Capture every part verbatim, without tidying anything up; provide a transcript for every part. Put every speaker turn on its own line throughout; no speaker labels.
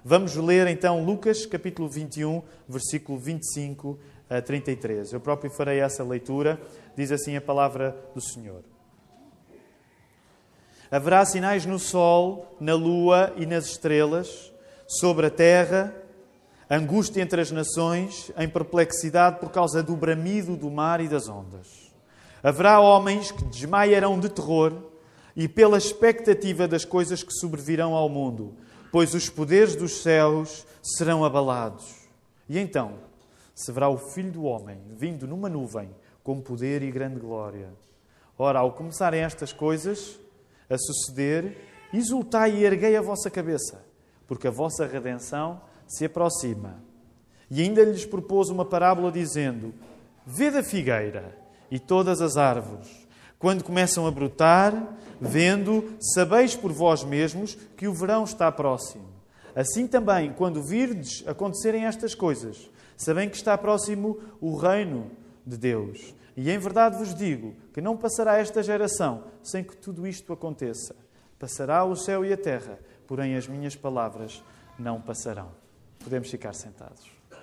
Vamos ler então Lucas capítulo vinte e um, versículo vinte e cinco a trinta e três. Eu próprio farei essa leitura. Diz assim a palavra do Senhor. Haverá sinais no sol, na lua e nas estrelas, sobre a terra, angústia entre as nações, em perplexidade por causa do bramido do mar e das ondas. Haverá homens que desmaiarão de terror e pela expectativa das coisas que sobrevirão ao mundo, pois os poderes dos céus serão abalados. E então se verá o Filho do Homem vindo numa nuvem com poder e grande glória. Ora, ao começarem estas coisas a suceder, exultai e erguei a vossa cabeça, porque a vossa redenção se aproxima. E ainda lhes propôs uma parábola dizendo: vede a figueira e todas as árvores, quando começam a brotar, vendo, sabeis por vós mesmos que o verão está próximo. Assim também, quando virdes acontecerem estas coisas, sabem que está próximo o reino de Deus. E em verdade vos digo que não passará esta geração sem que tudo isto aconteça. Passará o céu e a terra, porém as minhas palavras não passarão. Podemos ficar sentados.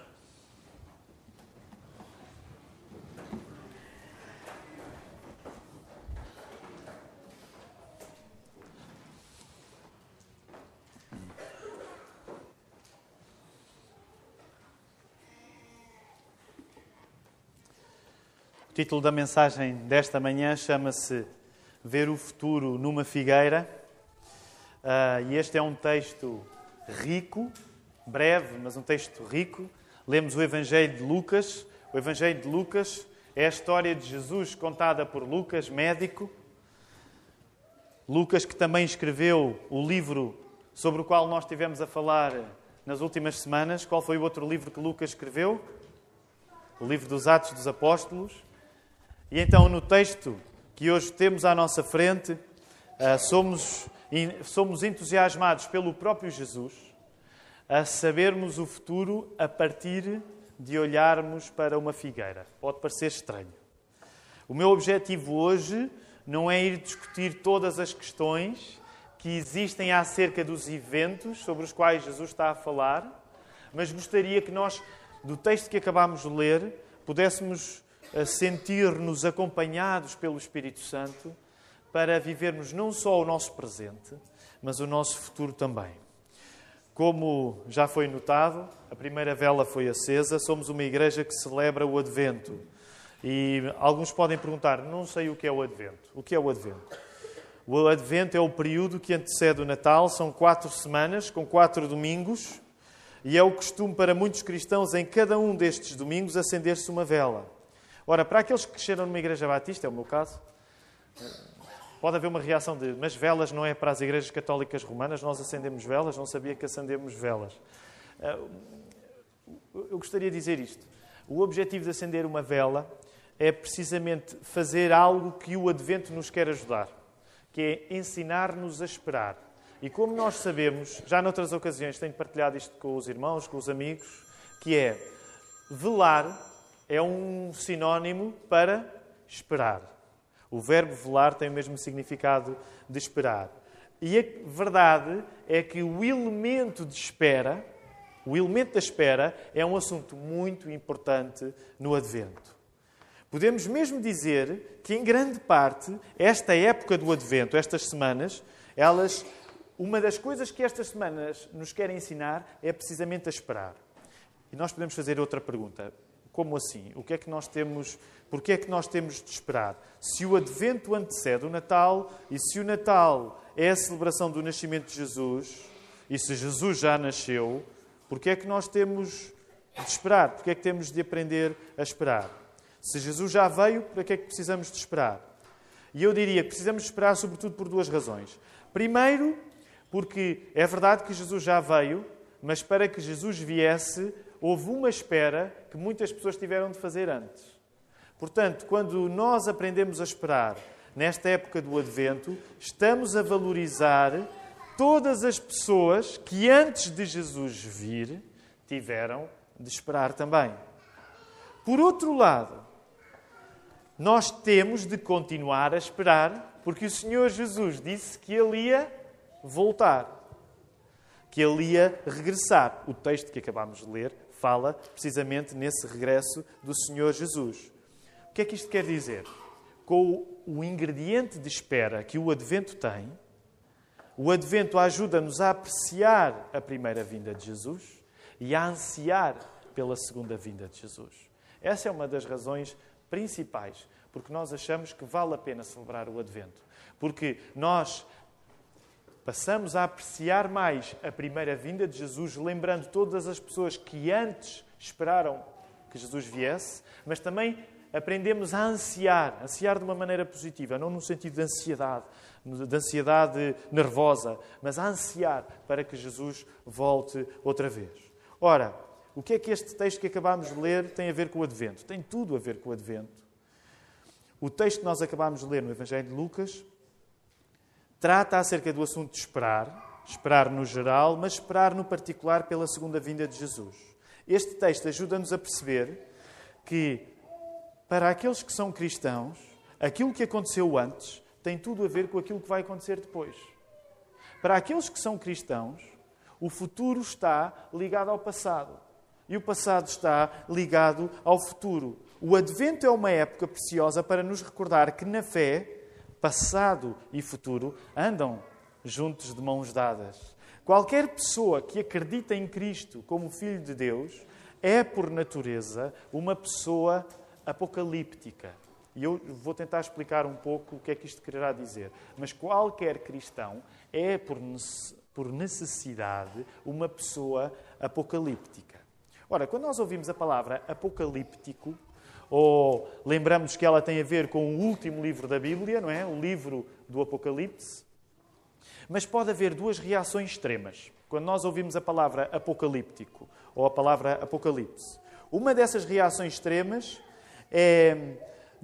O título da mensagem desta manhã chama-se Ver o Futuro numa Figueira. Uh, e este é um texto rico, breve, mas um texto rico. Lemos o Evangelho de Lucas. O Evangelho de Lucas é a história de Jesus contada por Lucas, médico. Lucas, que também escreveu o livro sobre o qual nós estivemos a falar nas últimas semanas. Qual foi o outro livro que Lucas escreveu? O livro dos Atos dos Apóstolos. E então, no texto que hoje temos à nossa frente, somos, somos entusiasmados pelo próprio Jesus a sabermos o futuro a partir de olharmos para uma figueira. Pode parecer estranho. O meu objetivo hoje não é ir discutir todas as questões que existem acerca dos eventos sobre os quais Jesus está a falar, mas gostaria que nós, do texto que acabámos de ler, pudéssemos sentir-nos acompanhados pelo Espírito Santo para vivermos não só o nosso presente, mas o nosso futuro também. Como já foi notado, a primeira vela foi acesa, somos uma igreja que celebra o Advento. E alguns podem perguntar, não sei o que é o Advento. O que é o Advento? O Advento é o período que antecede o Natal, são quatro semanas, com quatro domingos, e é o costume para muitos cristãos, em cada um destes domingos, acender-se uma vela. Ora, para aqueles que cresceram numa igreja batista, é o meu caso, pode haver uma reação de, mas velas não é para as igrejas católicas romanas, nós acendemos velas, não sabia que acendemos velas. Eu gostaria de dizer isto. O objetivo de acender uma vela é precisamente fazer algo que o Advento nos quer ajudar, que é ensinar-nos a esperar. E como nós sabemos, já noutras ocasiões tenho partilhado isto com os irmãos, com os amigos, que é velar é um sinónimo para esperar. O verbo velar tem o mesmo significado de esperar. E a verdade é que o elemento de espera, o elemento da espera, é um assunto muito importante no Advento. Podemos mesmo dizer que, em grande parte, esta época do Advento, estas semanas, elas, uma das coisas que estas semanas nos querem ensinar é precisamente a esperar. E nós podemos fazer outra pergunta. Como assim? O que é que nós temos, porquê é que nós temos de esperar? Se o Advento antecede o Natal e se o Natal é a celebração do nascimento de Jesus e se Jesus já nasceu, porquê é que nós temos de esperar? Porquê é que temos de aprender a esperar? Se Jesus já veio, para que é que precisamos de esperar? E eu diria que precisamos de esperar sobretudo por duas razões. Primeiro, porque é verdade que Jesus já veio, mas para que Jesus viesse, houve uma espera que muitas pessoas tiveram de fazer antes. Portanto, quando nós aprendemos a esperar nesta época do Advento, estamos a valorizar todas as pessoas que antes de Jesus vir, tiveram de esperar também. Por outro lado, nós temos de continuar a esperar, porque o Senhor Jesus disse que Ele ia voltar. que ele ia regressar. O texto que acabámos de ler fala precisamente nesse regresso do Senhor Jesus. O que é que isto quer dizer? Com o ingrediente de espera que o Advento tem, o Advento ajuda-nos a apreciar a primeira vinda de Jesus e a ansiar pela segunda vinda de Jesus. Essa é uma das razões principais, porque nós achamos que vale a pena celebrar o Advento. Porque nós passamos a apreciar mais a primeira vinda de Jesus, lembrando todas as pessoas que antes esperaram que Jesus viesse, mas também aprendemos a ansiar, ansiar de uma maneira positiva, não no sentido de ansiedade, de ansiedade nervosa, mas a ansiar para que Jesus volte outra vez. Ora, o que é que este texto que acabámos de ler tem a ver com o Advento? Tem tudo a ver com o Advento. O texto que nós acabámos de ler no Evangelho de Lucas trata acerca do assunto de esperar, esperar no geral, mas esperar no particular pela segunda vinda de Jesus. Este texto ajuda-nos a perceber que, para aqueles que são cristãos, aquilo que aconteceu antes tem tudo a ver com aquilo que vai acontecer depois. Para aqueles que são cristãos, o futuro está ligado ao passado. E o passado está ligado ao futuro. O Advento é uma época preciosa para nos recordar que na fé, passado e futuro andam juntos de mãos dadas. Qualquer pessoa que acredita em Cristo como Filho de Deus é, por natureza, uma pessoa apocalíptica. E eu vou tentar explicar um pouco o que é que isto quererá dizer. Mas qualquer cristão é, por necessidade, uma pessoa apocalíptica. Ora, quando nós ouvimos a palavra apocalíptico, ou lembramos que ela tem a ver com o último livro da Bíblia, não é? O livro do Apocalipse. Mas pode haver duas reações extremas quando nós ouvimos a palavra apocalíptico ou a palavra apocalipse. Uma dessas reações extremas é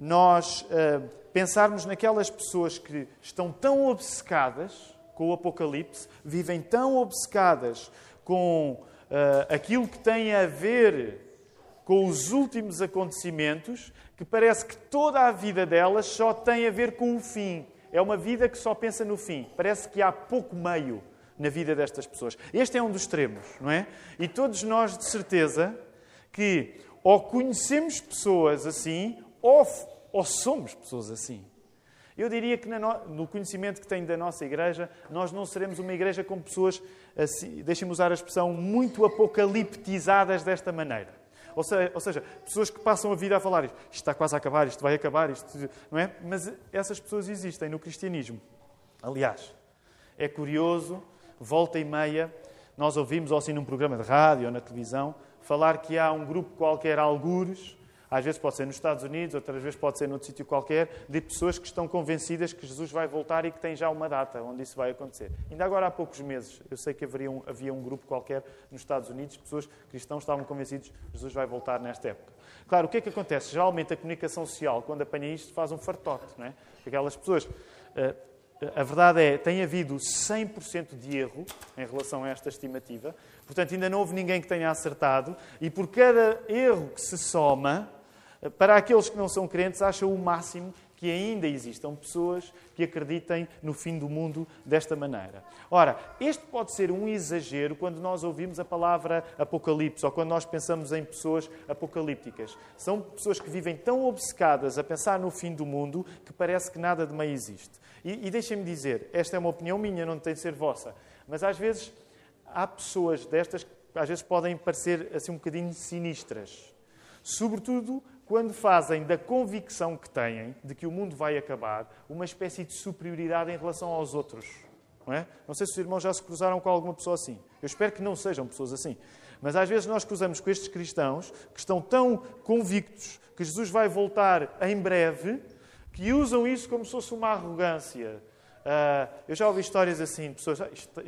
nós uh, pensarmos naquelas pessoas que estão tão obcecadas com o Apocalipse, vivem tão obcecadas com uh, aquilo que tem a ver com os últimos acontecimentos, que parece que toda a vida delas só tem a ver com o fim. É uma vida que só pensa no fim. Parece que há pouco meio na vida destas pessoas. Este é um dos extremos, não é? E todos nós, de certeza, que ou conhecemos pessoas assim, ou, ou somos pessoas assim. Eu diria que no conhecimento que tenho da nossa igreja, nós não seremos uma igreja com pessoas, assim, deixem-me usar a expressão, muito apocaliptizadas desta maneira. Ou seja, ou seja, pessoas que passam a vida a falar isto está quase a acabar, isto vai acabar, isto, não é? Mas essas pessoas existem no cristianismo. Aliás, é curioso, volta e meia, nós ouvimos, ou assim num programa de rádio ou na televisão, falar que há um grupo qualquer, algures, às vezes pode ser nos Estados Unidos, outras vezes pode ser noutro sítio qualquer, de pessoas que estão convencidas que Jesus vai voltar e que têm já uma data onde isso vai acontecer. Ainda agora há poucos meses, eu sei que haveria um, havia um grupo qualquer nos Estados Unidos, pessoas cristãos estavam convencidos que Jesus vai voltar nesta época. Claro, o que é que acontece? Geralmente a comunicação social, quando apanha isto, faz um fartote, não é? Aquelas pessoas... Uh, a verdade é, tem havido cem por cento de erro em relação a esta estimativa. Portanto, ainda não houve ninguém que tenha acertado. E por cada erro que se soma, para aqueles que não são crentes, acham o máximo que ainda existam pessoas que acreditem no fim do mundo desta maneira. Ora, este pode ser um exagero quando nós ouvimos a palavra apocalipse ou quando nós pensamos em pessoas apocalípticas. São pessoas que vivem tão obcecadas a pensar no fim do mundo que parece que nada de meio existe. E, e deixem-me dizer, esta é uma opinião minha, não tem de ser vossa, mas às vezes há pessoas destas que às vezes podem parecer assim um bocadinho sinistras. Sobretudo quando fazem da convicção que têm de que o mundo vai acabar uma espécie de superioridade em relação aos outros. Não é? Não sei se os irmãos já se cruzaram com alguma pessoa assim. Eu espero que não sejam pessoas assim. Mas às vezes nós cruzamos com estes cristãos que estão tão convictos que Jesus vai voltar em breve que usam isso como se fosse uma arrogância. Uh, eu já ouvi histórias assim, de pessoas... Isto,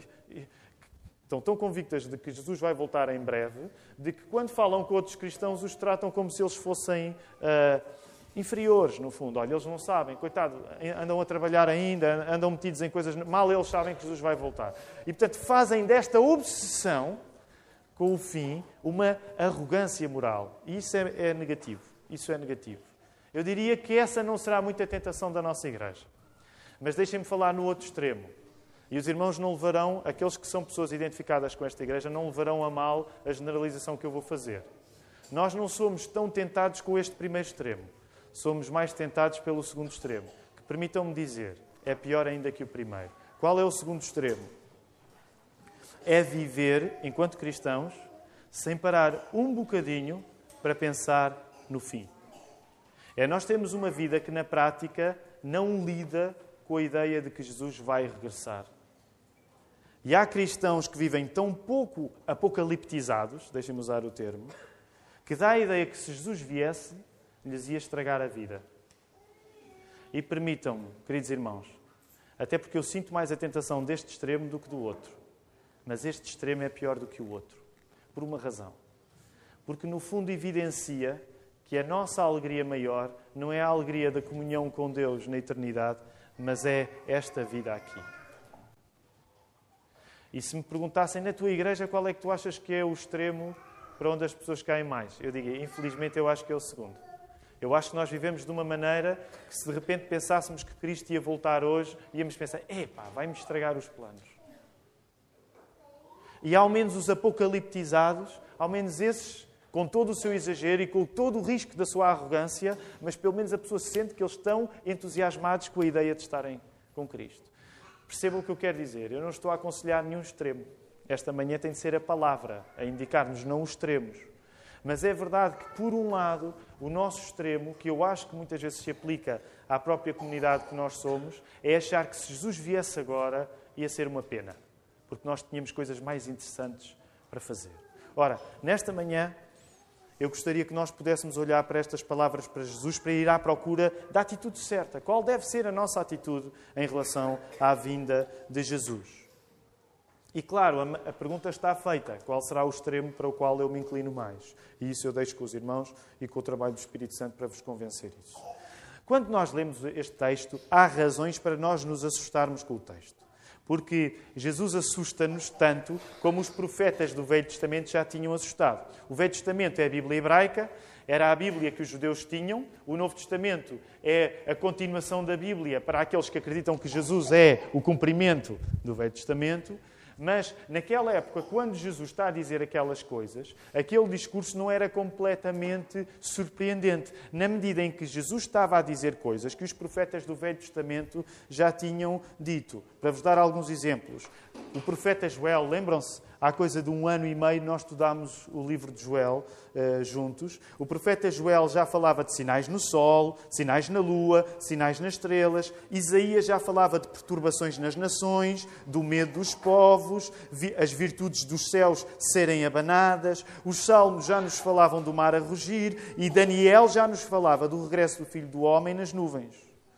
estão tão convictas de que Jesus vai voltar em breve, de que quando falam com outros cristãos os tratam como se eles fossem uh, inferiores, no fundo. Olha, eles não sabem, coitado, andam a trabalhar ainda, andam metidos em coisas... Mal eles sabem que Jesus vai voltar. E, portanto, fazem desta obsessão com o fim uma arrogância moral. E isso é, é negativo. Isso é negativo. Eu diria que essa não será muito a tentação da nossa igreja. Mas deixem-me falar no outro extremo. E os irmãos não levarão, aqueles que são pessoas identificadas com esta igreja, não levarão a mal a generalização que eu vou fazer. Nós não somos tão tentados com este primeiro extremo. Somos mais tentados pelo segundo extremo. Que permitam-me dizer, é pior ainda que o primeiro. Qual é o segundo extremo? É viver, enquanto cristãos, sem parar um bocadinho para pensar no fim. É nós temos uma vida que, na prática, não lida com a ideia de que Jesus vai regressar. E há cristãos que vivem tão pouco apocaliptizados, deixem-me usar o termo, que dá a ideia que se Jesus viesse, lhes ia estragar a vida. E permitam-me, queridos irmãos, até porque eu sinto mais a tentação deste extremo do que do outro, mas este extremo é pior do que o outro, por uma razão. Porque, no fundo, evidencia que a nossa alegria maior não é a alegria da comunhão com Deus na eternidade, mas é esta vida aqui. E se me perguntassem na tua igreja qual é que tu achas que é o extremo para onde as pessoas caem mais, eu digo, infelizmente, eu acho que é o segundo. Eu acho que nós vivemos de uma maneira que, se de repente pensássemos que Cristo ia voltar hoje, íamos pensar, epá, vai-me estragar os planos. E ao menos os apocaliptizados, ao menos esses, com todo o seu exagero e com todo o risco da sua arrogância, mas pelo menos a pessoa sente que eles estão entusiasmados com a ideia de estarem com Cristo. Percebam o que eu quero dizer. Eu não estou a aconselhar nenhum extremo. Esta manhã tem de ser a palavra a indicar-nos, não os extremos. Mas é verdade que, por um lado, o nosso extremo, que eu acho que muitas vezes se aplica à própria comunidade que nós somos, é achar que se Jesus viesse agora, ia ser uma pena. Porque nós tínhamos coisas mais interessantes para fazer. Ora, nesta manhã, eu gostaria que nós pudéssemos olhar para estas palavras para Jesus para ir à procura da atitude certa. Qual deve ser a nossa atitude em relação à vinda de Jesus? E claro, a, a pergunta está feita. Qual será o extremo para o qual eu me inclino mais? E isso eu deixo com os irmãos e com o trabalho do Espírito Santo para vos convencer disso. Quando nós lemos este texto, há razões para nós nos assustarmos com o texto. Porque Jesus assusta-nos tanto como os profetas do Velho Testamento já tinham assustado. O Velho Testamento é a Bíblia hebraica, era a Bíblia que os judeus tinham. O Novo Testamento é a continuação da Bíblia para aqueles que acreditam que Jesus é o cumprimento do Velho Testamento. Mas, naquela época, quando Jesus está a dizer aquelas coisas, aquele discurso não era completamente surpreendente, na medida em que Jesus estava a dizer coisas que os profetas do Velho Testamento já tinham dito. Para vos dar alguns exemplos. O profeta Joel, lembram-se? Há coisa de um ano e meio nós estudámos o livro de Joel uh, juntos. O profeta Joel já falava de sinais no sol, sinais na lua, sinais nas estrelas. Isaías já falava de perturbações nas nações, do medo dos povos, vi- as virtudes dos céus serem abanadas. Os salmos já nos falavam do mar a rugir e Daniel já nos falava do regresso do Filho do Homem nas nuvens.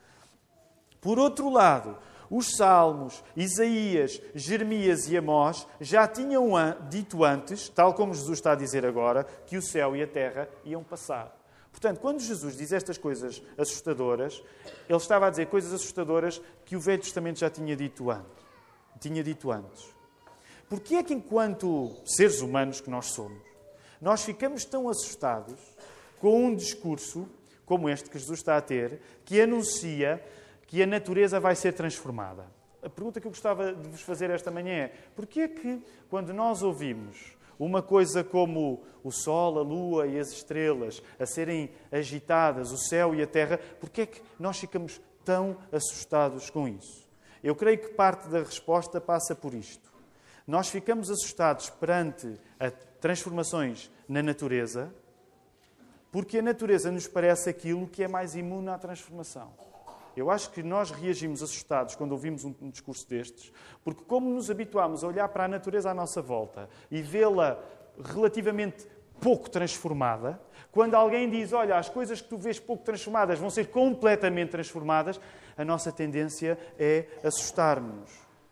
Por outro lado, os Salmos, Isaías, Jeremias e Amós já tinham dito antes, tal como Jesus está a dizer agora, que o céu e a terra iam passar. Portanto, quando Jesus diz estas coisas assustadoras, ele estava a dizer coisas assustadoras que o Velho Testamento já tinha dito antes. Tinha dito antes. Porquê é que, enquanto seres humanos que nós somos, nós ficamos tão assustados com um discurso como este que Jesus está a ter, que anuncia que a natureza vai ser transformada? A pergunta que eu gostava de vos fazer esta manhã é: porquê é que, quando nós ouvimos uma coisa como o sol, a lua e as estrelas a serem agitadas, o céu e a terra, porquê é que nós ficamos tão assustados com isso? Eu creio que parte da resposta passa por isto. Nós ficamos assustados perante as transformações na natureza, porque a natureza nos parece aquilo que é mais imune à transformação. Eu acho que nós reagimos assustados quando ouvimos um, um discurso destes, porque como nos habituámos a olhar para a natureza à nossa volta e vê-la relativamente pouco transformada, quando alguém diz, olha, as coisas que tu vês pouco transformadas vão ser completamente transformadas, a nossa tendência é assustar-nos.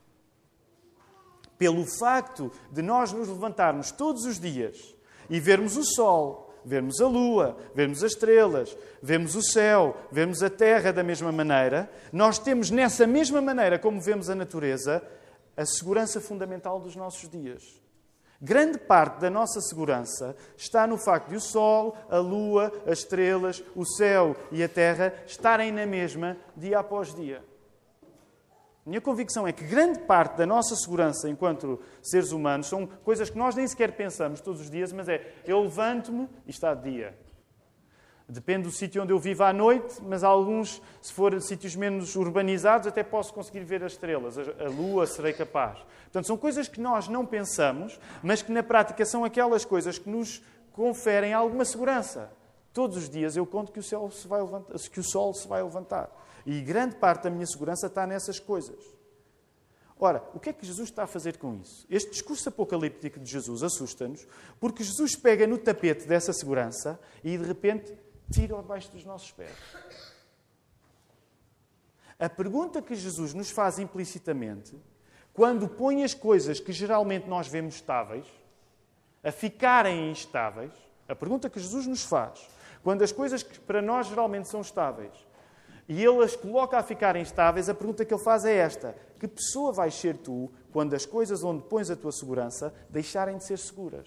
Pelo facto de nós nos levantarmos todos os dias e vermos o sol, vermos a lua, vermos as estrelas, vermos o céu, vermos a terra da mesma maneira, nós temos nessa mesma maneira como vemos a natureza, a segurança fundamental dos nossos dias. Grande parte da nossa segurança está no facto de o sol, a lua, as estrelas, o céu e a terra estarem na mesma dia após dia.
Minha convicção é que grande parte da nossa segurança enquanto seres humanos são coisas que nós nem sequer pensamos todos os dias, mas é, eu levanto-me e está de dia. Depende do sítio onde eu vivo à noite, mas alguns, se for sítios menos urbanizados, até posso conseguir ver as estrelas, a lua, serei capaz. Portanto, são coisas que nós não pensamos, mas que na prática são aquelas coisas que nos conferem alguma segurança. Todos os dias eu conto que o, céu se vai levantar, que o sol se vai levantar. E grande parte da minha segurança está nessas coisas. Ora, o que é que Jesus está a fazer com isso? Este discurso apocalíptico de Jesus assusta-nos, porque Jesus pega no tapete dessa segurança e, de repente, tira-o abaixo dos nossos pés. A pergunta que Jesus nos faz implicitamente, quando põe as coisas que geralmente nós vemos estáveis, a ficarem instáveis, a pergunta que Jesus nos faz, quando as coisas que para nós geralmente são estáveis, e Ele as coloca a ficarem estáveis, a pergunta que Ele faz é esta: que pessoa vais ser tu quando as coisas onde pões a tua segurança deixarem de ser seguras?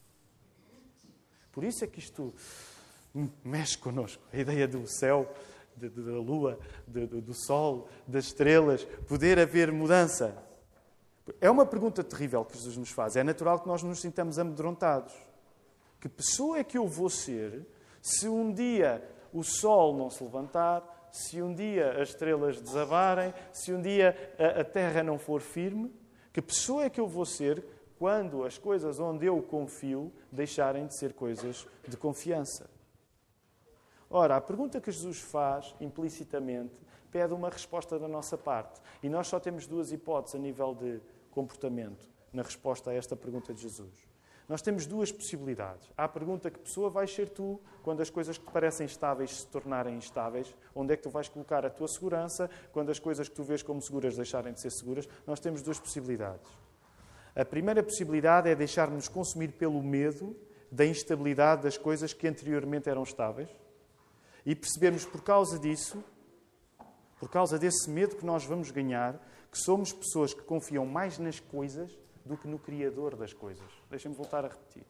Por isso é que isto mexe connosco. A ideia do céu, de, de, da lua, de, de, do sol, das estrelas, poder haver mudança. É uma pergunta terrível que Jesus nos faz. É natural que nós nos sintamos amedrontados. Que pessoa é que eu vou ser se um dia o sol não se levantar, se um dia as estrelas desabarem, se um dia a, a terra não for firme? Que pessoa é que eu vou ser quando as coisas onde eu confio deixarem de ser coisas de confiança? Ora, a pergunta que Jesus faz, implicitamente, pede uma resposta da nossa parte. E nós só temos duas hipóteses a nível de comportamento na resposta a esta pergunta de Jesus. Nós temos duas possibilidades. Há a pergunta: que pessoa vais ser tu quando as coisas que te parecem estáveis se tornarem instáveis? Onde é que tu vais colocar a tua segurança quando as coisas que tu vês como seguras deixarem de ser seguras? Nós temos duas possibilidades. A primeira possibilidade é deixar-nos consumir pelo medo da instabilidade das coisas que anteriormente eram estáveis e percebermos por causa disso, por causa desse medo que nós vamos ganhar, que somos pessoas que confiam mais nas coisas do que no Criador das coisas. Deixem-me voltar a repetir.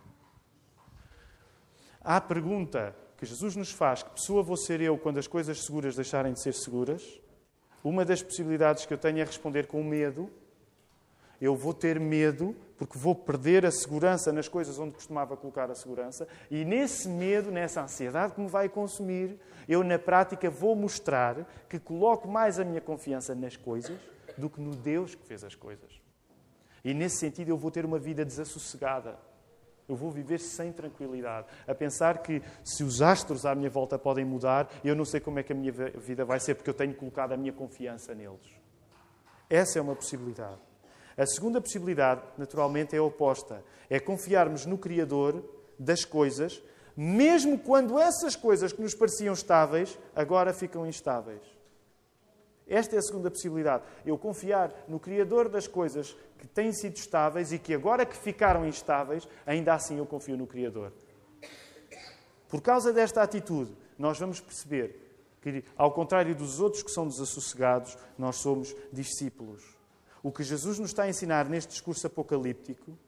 Há a pergunta que Jesus nos faz: que pessoa vou ser eu quando as coisas seguras deixarem de ser seguras? Uma das possibilidades que eu tenho é responder com medo. Eu vou ter medo porque vou perder a segurança nas coisas onde costumava colocar a segurança. E nesse medo, nessa ansiedade que me vai consumir, eu na prática vou mostrar que coloco mais a minha confiança nas coisas do que no Deus que fez as coisas. E nesse sentido eu vou ter uma vida desassossegada. Eu vou viver sem tranquilidade, a pensar que se os astros à minha volta podem mudar, eu não sei como é que a minha vida vai ser, porque eu tenho colocado a minha confiança neles. Essa é uma possibilidade. A segunda possibilidade, naturalmente, é a oposta. É confiarmos no Criador das coisas, mesmo quando essas coisas que nos pareciam estáveis, agora ficam instáveis. Esta é a segunda possibilidade. Eu confiar no Criador das coisas que têm sido estáveis e que agora que ficaram instáveis, ainda assim eu confio no Criador. Por causa desta atitude, nós vamos perceber que, ao contrário dos outros que são desassossegados, nós somos discípulos. O que Jesus nos está a ensinar neste discurso apocalíptico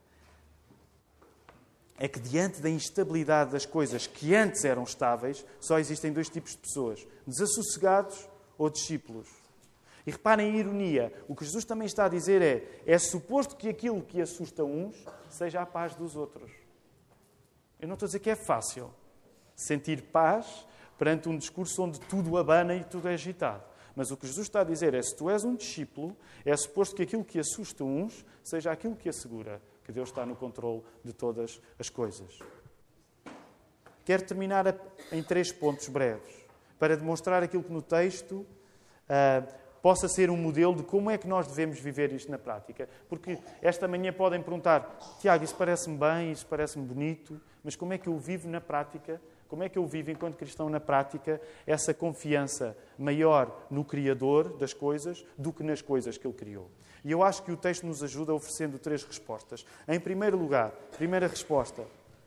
é que, diante da instabilidade das coisas que antes eram estáveis, só existem dois tipos de pessoas: desassossegados ou discípulos. E reparem a ironia. O que Jesus também está a dizer é: é suposto que aquilo que assusta uns seja a paz dos outros. Eu não estou a dizer que é fácil sentir paz perante um discurso onde tudo abana e tudo é agitado. Mas o que Jesus está a dizer é: se tu és um discípulo, é suposto que aquilo que assusta uns seja aquilo que assegura que Deus está no controle de todas as coisas. Quero terminar em três pontos breves, para demonstrar aquilo que no texto uh, possa ser um modelo de como é que nós devemos viver isto na prática. Porque esta manhã podem perguntar: Tiago, isso parece-me bem, isso parece-me bonito, mas como é que eu vivo na prática? Como é que eu vivo, enquanto cristão, na prática, essa confiança maior no Criador das coisas do que nas coisas que Ele criou? E eu acho que o texto nos ajuda oferecendo três respostas. Em primeiro lugar, primeira resposta: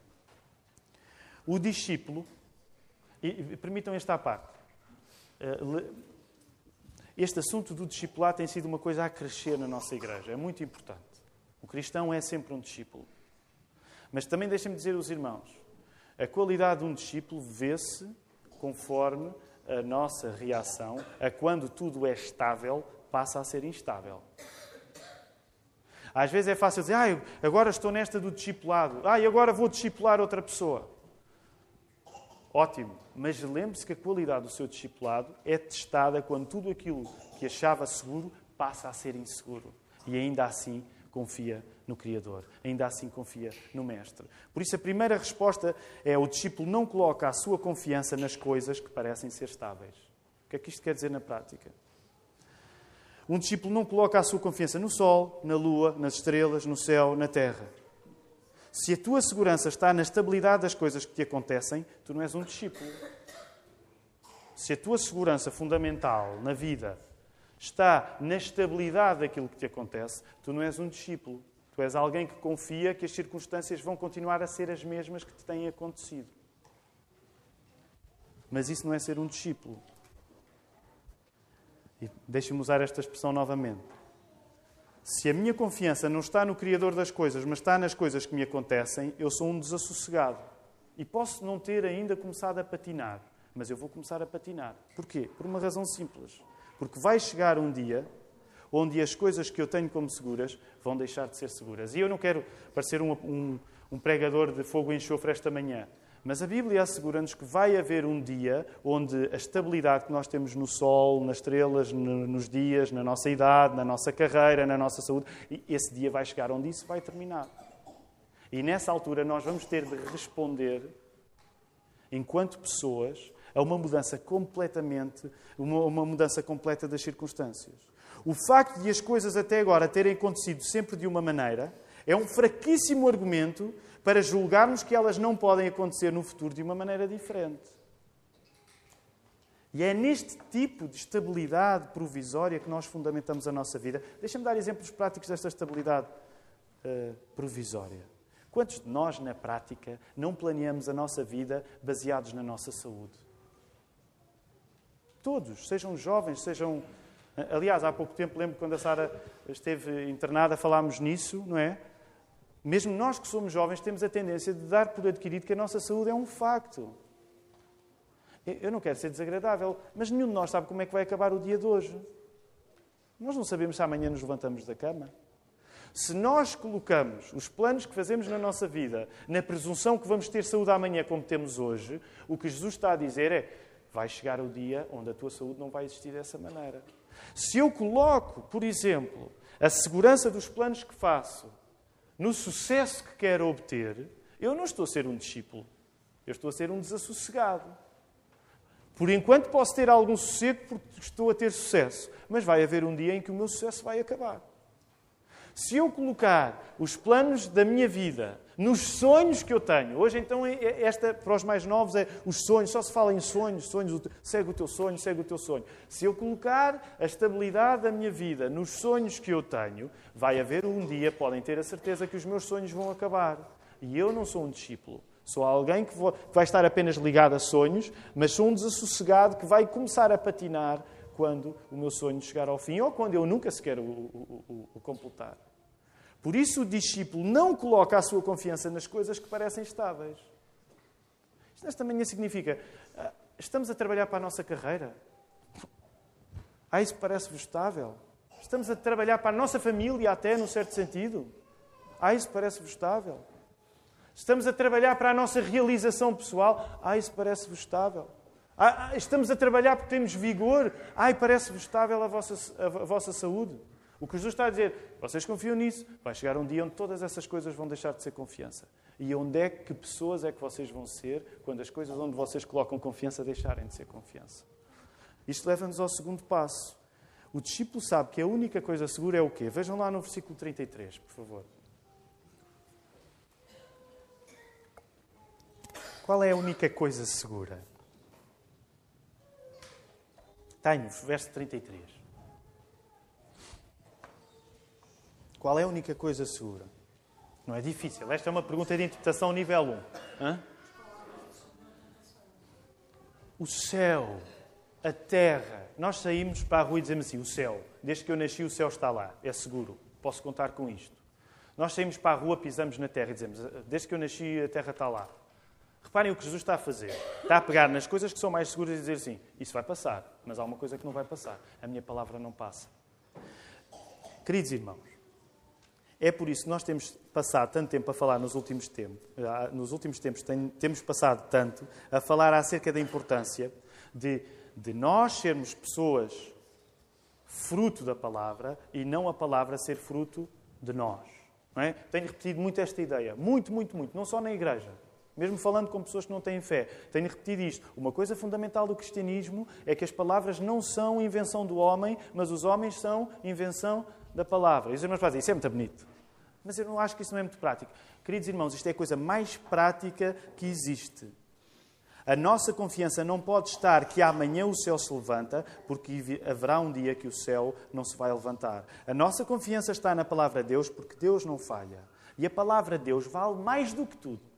o discípulo, e permitam esta parte, este assunto do discipulado tem sido uma coisa a crescer na nossa igreja, é muito importante. O cristão é sempre um discípulo. Mas também deixem-me dizer aos irmãos, a qualidade de um discípulo vê-se conforme a nossa reação a quando tudo é estável passa a ser instável. Às vezes é fácil dizer, ah, agora estou nesta do discipulado. Ah, e agora vou discipular outra pessoa. Ótimo. Mas lembre-se que a qualidade do seu discipulado é testada quando tudo aquilo que achava seguro passa a ser inseguro. E ainda assim confia no Criador. Ainda assim confia no Mestre. Por isso a primeira resposta é o discípulo não coloca a sua confiança nas coisas que parecem ser estáveis. O que é que isto quer dizer na prática? Um discípulo não coloca a sua confiança no sol, na lua, nas estrelas, no céu, na terra. Se a tua segurança está na estabilidade das coisas que te acontecem, tu não és um discípulo. Se a tua segurança fundamental na vida está na estabilidade daquilo que te acontece, tu não és um discípulo. Tu és alguém que confia que as circunstâncias vão continuar a ser as mesmas que te têm acontecido. Mas isso não é ser um discípulo. E deixe-me usar esta expressão novamente. Se a minha confiança não está no Criador das coisas, mas está nas coisas que me acontecem, eu sou um desassossegado. E posso não ter ainda começado a patinar, mas eu vou começar a patinar. Porquê? Por uma razão simples. Porque vai chegar um dia onde as coisas que eu tenho como seguras vão deixar de ser seguras. E eu não quero parecer um, um, um pregador de fogo e enxofre esta manhã, mas a Bíblia assegura-nos que vai haver um dia onde a estabilidade que nós temos no sol, nas estrelas, no, nos dias, na nossa idade, na nossa carreira, na nossa saúde, esse dia vai chegar onde isso vai terminar. E nessa altura nós vamos ter de responder, enquanto pessoas, a uma mudança completamente, uma, uma mudança completa das circunstâncias. O facto de as coisas até agora terem acontecido sempre de uma maneira é um fraquíssimo argumento para julgarmos que elas não podem acontecer no futuro de uma maneira diferente. E é neste tipo de estabilidade provisória que nós fundamentamos a nossa vida. Deixa-me dar exemplos práticos desta estabilidade uh, provisória. Quantos de nós, na prática, não planeamos a nossa vida baseados na nossa saúde? Todos, sejam jovens, sejam... Aliás, há pouco tempo, lembro quando a Sara esteve internada, falámos nisso, não é? Mesmo nós que somos jovens temos a tendência de dar por adquirido que a nossa saúde é um facto. Eu não quero ser desagradável, mas nenhum de nós sabe como é que vai acabar o dia de hoje. Nós não sabemos se amanhã nos levantamos da cama. Se nós colocamos os planos que fazemos na nossa vida na presunção que vamos ter saúde amanhã como temos hoje, o que Jesus está a dizer é: vai chegar o dia onde a tua saúde não vai existir dessa maneira. Se eu coloco, por exemplo, a segurança dos planos que faço no sucesso que quero obter, eu não estou a ser um discípulo. Eu estou a ser um desassossegado. Por enquanto posso ter algum sossego porque estou a ter sucesso, mas vai haver um dia em que o meu sucesso vai acabar. Se eu colocar os planos da minha vida nos sonhos que eu tenho, hoje então esta para os mais novos é os sonhos, só se fala em sonhos, sonhos, segue o teu sonho, segue o teu sonho. Se eu colocar a estabilidade da minha vida nos sonhos que eu tenho, vai haver um dia, podem ter a certeza que os meus sonhos vão acabar. E eu não sou um discípulo. Sou alguém que vai estar apenas ligado a sonhos, mas sou um desassossegado que vai começar a patinar quando o meu sonho chegar ao fim ou quando eu nunca sequer o, o, o, o completar. Por isso o discípulo não coloca a sua confiança nas coisas que parecem estáveis. Isto nesta manhã significa, estamos a trabalhar para a nossa carreira? Ah, isso parece-vos estável? Estamos a trabalhar para a nossa família até, num certo sentido? Ah, isso parece-vos estável? Estamos a trabalhar para a nossa realização pessoal? Ah, isso parece-vos estável? Ah, estamos a trabalhar porque temos vigor? Ah, parece-vos estável a vossa, a vossa saúde? O que Jesus está a dizer, vocês confiam nisso? Vai chegar um dia onde todas essas coisas vão deixar de ser confiança. E onde é que pessoas é que vocês vão ser quando as coisas onde vocês colocam confiança deixarem de ser confiança? Isto leva-nos ao segundo passo. O discípulo sabe que a única coisa segura é o quê? Vejam lá no versículo trinta e três, por favor. Qual é a única coisa segura? Tenho, verso trinta e três. Qual é a única coisa segura? Não é difícil. Esta é uma pergunta de interpretação nível um. Hã? O céu, a terra. Nós saímos para a rua e dizemos assim, o céu. Desde que eu nasci, o céu está lá. É seguro. Posso contar com isto. Nós saímos para a rua, pisamos na terra e dizemos, desde que eu nasci, a terra está lá. Reparem o que Jesus está a fazer. Está a pegar nas coisas que são mais seguras e dizer assim, isso vai passar, mas há uma coisa que não vai passar. A minha palavra não passa. Queridos irmãos, é por isso que nós temos passado tanto tempo a falar nos últimos tempos, nos últimos tempos tem, temos passado tanto a falar acerca da importância de, de nós sermos pessoas fruto da palavra e não a palavra ser fruto de nós. Não é? Tenho repetido muito esta ideia, muito, muito, muito, não só na igreja. Mesmo falando com pessoas que não têm fé, tenho repetido isto. Uma coisa fundamental do cristianismo é que as palavras não são invenção do homem, mas os homens são invenção da palavra. E os irmãos fazem, isso é muito bonito. Mas eu não acho que isso não é muito prático. Queridos irmãos, isto é a coisa mais prática que existe. A nossa confiança não pode estar que amanhã o céu se levanta, porque haverá um dia que o céu não se vai levantar. A nossa confiança está na palavra de Deus, porque Deus não falha. E a palavra de Deus vale mais do que tudo.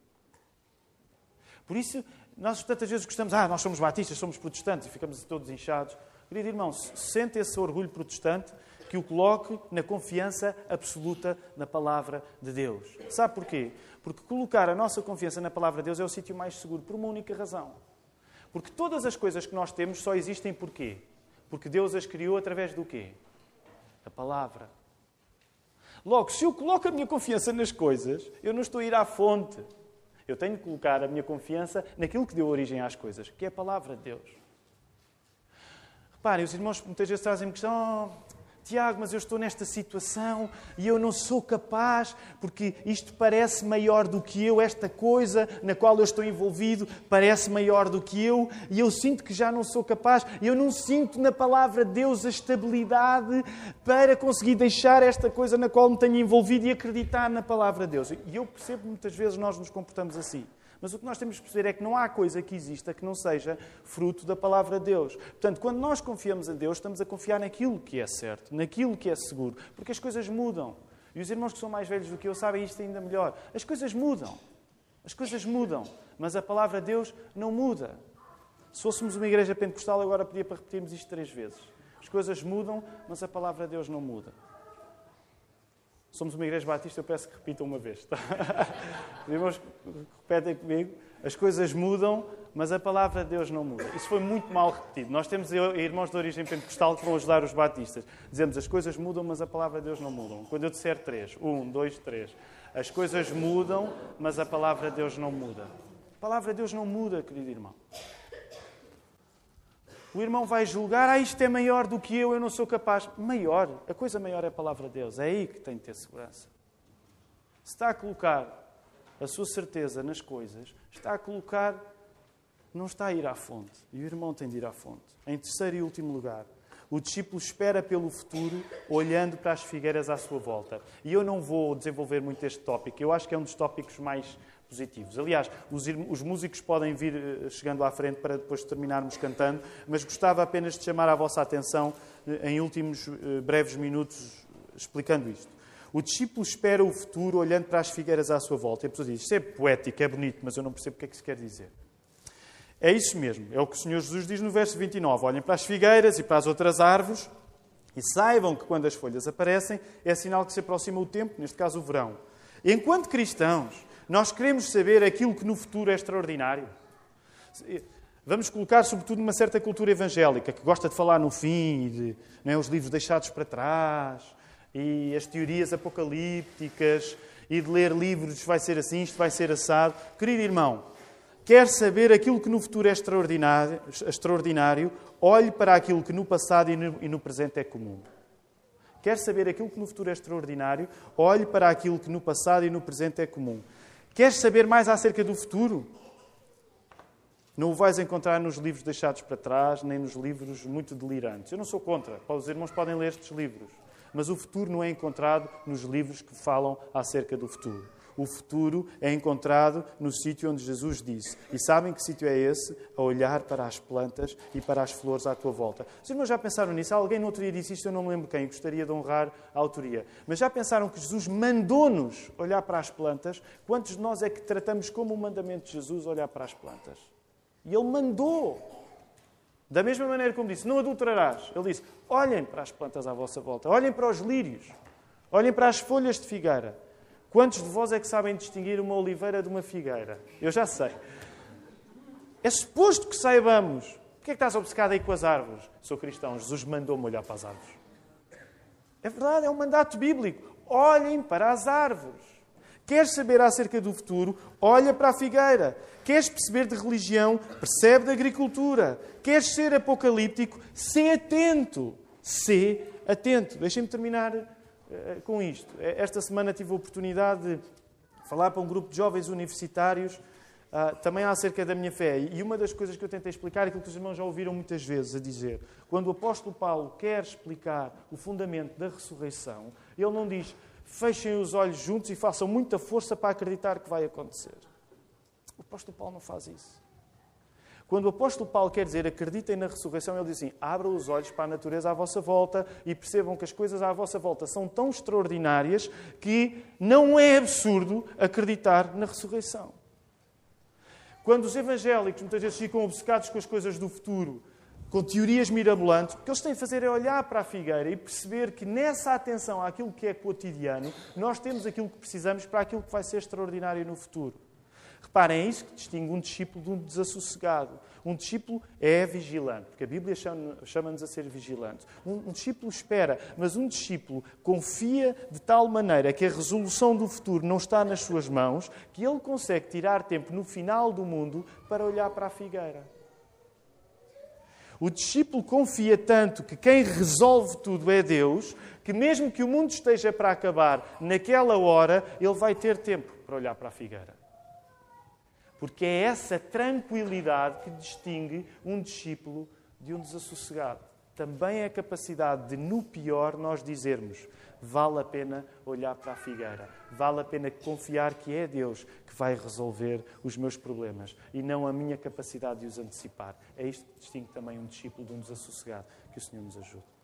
Por isso, nós tantas vezes gostamos, ah, nós somos batistas, somos protestantes, e ficamos todos inchados. Querido irmão, sente esse orgulho protestante que o coloque na confiança absoluta na palavra de Deus. Sabe porquê? Porque colocar a nossa confiança na palavra de Deus é o sítio mais seguro, por uma única razão. Porque todas as coisas que nós temos só existem porquê? Porque Deus as criou através do quê? Da palavra. Logo, se eu coloco a minha confiança nas coisas, eu não estou a ir à fonte. Eu tenho que colocar a minha confiança naquilo que deu origem às coisas, que é a palavra de Deus. Reparem, os irmãos muitas vezes trazem-me questão, oh, Tiago, mas eu estou nesta situação e eu não sou capaz, porque isto parece maior do que eu, esta coisa na qual eu estou envolvido parece maior do que eu, e eu sinto que já não sou capaz, eu não sinto na palavra de Deus a estabilidade para conseguir deixar esta coisa na qual me tenho envolvido e acreditar na palavra de Deus. E eu percebo que muitas vezes nós nos comportamos assim. Mas o que nós temos de perceber é que não há coisa que exista que não seja fruto da palavra de Deus. Portanto, quando nós confiamos em Deus, estamos a confiar naquilo que é certo, naquilo que é seguro, porque as coisas mudam. E os irmãos que são mais velhos do que eu sabem isto ainda melhor. As coisas mudam. As coisas mudam. Mas a palavra de Deus não muda. Se fôssemos uma igreja pentecostal, agora pedia para repetirmos isto três vezes. As coisas mudam, mas a palavra de Deus não muda. Somos uma igreja batista, eu peço que repitam uma vez. Tá? Os irmãos repetem comigo. As coisas mudam, mas a palavra de Deus não muda. Isso foi muito mal repetido. Nós temos irmãos de origem pentecostal que vão ajudar os batistas. Dizemos, as coisas mudam, mas a palavra de Deus não muda. Quando eu disser três, um, dois, três. As coisas mudam, mas a palavra de Deus não muda. A palavra de Deus não muda, querido irmão. O irmão vai julgar, ah, isto é maior do que eu, eu não sou capaz. Maior, a coisa maior é a palavra de Deus. É aí que tem de ter segurança. Se está a colocar a sua certeza nas coisas, está a colocar, não está a ir à fonte. E o irmão tem de ir à fonte. Em terceiro e último lugar, o discípulo espera pelo futuro, olhando para as figueiras à sua volta. E eu não vou desenvolver muito este tópico. Eu acho que é um dos tópicos mais positivos. Aliás, os, os músicos podem vir chegando à frente para depois terminarmos cantando, mas gostava apenas de chamar a vossa atenção em últimos breves minutos explicando isto. O discípulo espera o futuro olhando para as figueiras à sua volta. E a pessoa diz, isto é poético, é bonito, mas eu não percebo o que é que isso quer dizer. É isso mesmo. É o que o Senhor Jesus diz no verso vinte e nove. Olhem para as figueiras e para as outras árvores e saibam que quando as folhas aparecem é sinal que se aproxima o tempo, neste caso o verão. Enquanto cristãos, nós queremos saber aquilo que no futuro é extraordinário. Vamos colocar, sobretudo, numa certa cultura evangélica, que gosta de falar no fim, de, não é, os livros deixados para trás, e as teorias apocalípticas, e de ler livros, isto vai ser assim, isto vai ser assado. Querido irmão, quer saber aquilo que no futuro é extraordinário, extraordinário, olhe para aquilo que no passado e no, e no presente é comum. Quer saber aquilo que no futuro é extraordinário, olhe para aquilo que no passado e no presente é comum. Queres saber mais acerca do futuro? Não o vais encontrar nos livros deixados para trás, nem nos livros muito delirantes. Eu não sou contra. Os irmãos podem ler estes livros. Mas o futuro não é encontrado nos livros que falam acerca do futuro. O futuro é encontrado no sítio onde Jesus disse. E sabem que sítio é esse? A olhar para as plantas e para as flores à tua volta. Os irmãos já pensaram nisso? Alguém no outro dia disse isto, eu não me lembro quem, gostaria de honrar a autoria. Mas já pensaram que Jesus mandou-nos olhar para as plantas? Quantos de nós é que tratamos como o mandamento de Jesus olhar para as plantas? E Ele mandou. Da mesma maneira como disse, não adulterarás. Ele disse, olhem para as plantas à vossa volta, olhem para os lírios, olhem para as folhas de figueira. Quantos de vós é que sabem distinguir uma oliveira de uma figueira? Eu já sei. É suposto que saibamos. Porquê é que estás obcecado aí com as árvores? Sou cristão, Jesus mandou-me olhar para as árvores.
É verdade, é um mandato bíblico. Olhem para as árvores. Queres saber acerca do futuro? Olha para a figueira. Queres perceber de religião? Percebe de agricultura. Queres ser apocalíptico? Sê atento. Sê atento. Deixem-me terminar uh, com isto. Esta semana tive a oportunidade de falar para um grupo de jovens universitários uh, também acerca da minha fé. E uma das coisas que eu tentei explicar é aquilo que os irmãos já ouviram muitas vezes a dizer. Quando o apóstolo Paulo quer explicar o fundamento da ressurreição, ele não diz: fechem os olhos juntos e façam muita força para acreditar que vai acontecer. O apóstolo Paulo não faz isso. Quando o apóstolo Paulo quer dizer acreditem na ressurreição, ele diz assim: abram os olhos para a natureza à vossa volta e percebam que as coisas à vossa volta são tão extraordinárias que não é absurdo acreditar na ressurreição. Quando os evangélicos muitas vezes ficam obcecados com as coisas do futuro, com teorias mirabolantes, o que eles têm a fazer é olhar para a figueira e perceber que nessa atenção àquilo que é cotidiano, nós temos aquilo que precisamos para aquilo que vai ser extraordinário no futuro. Reparem, é isso que distingue um discípulo de um desassossegado. Um discípulo é vigilante, porque a Bíblia chama-nos a ser vigilantes. Um, um discípulo espera, mas um discípulo confia de tal maneira que a resolução do futuro não está nas suas mãos, que ele consegue tirar tempo no final do mundo para olhar para a figueira. O discípulo confia tanto que quem resolve tudo é Deus, que mesmo que o mundo esteja para acabar, naquela hora, ele vai ter tempo para olhar para a figueira. Porque é essa tranquilidade que distingue um discípulo de um desassossegado. Também é a capacidade de, no pior, nós dizermos: vale a pena olhar para a figueira. Vale a pena confiar que é Deus que vai resolver os meus problemas e não a minha capacidade de os antecipar. É isto que distingue também um discípulo de um desassossegado. Que o Senhor nos ajude.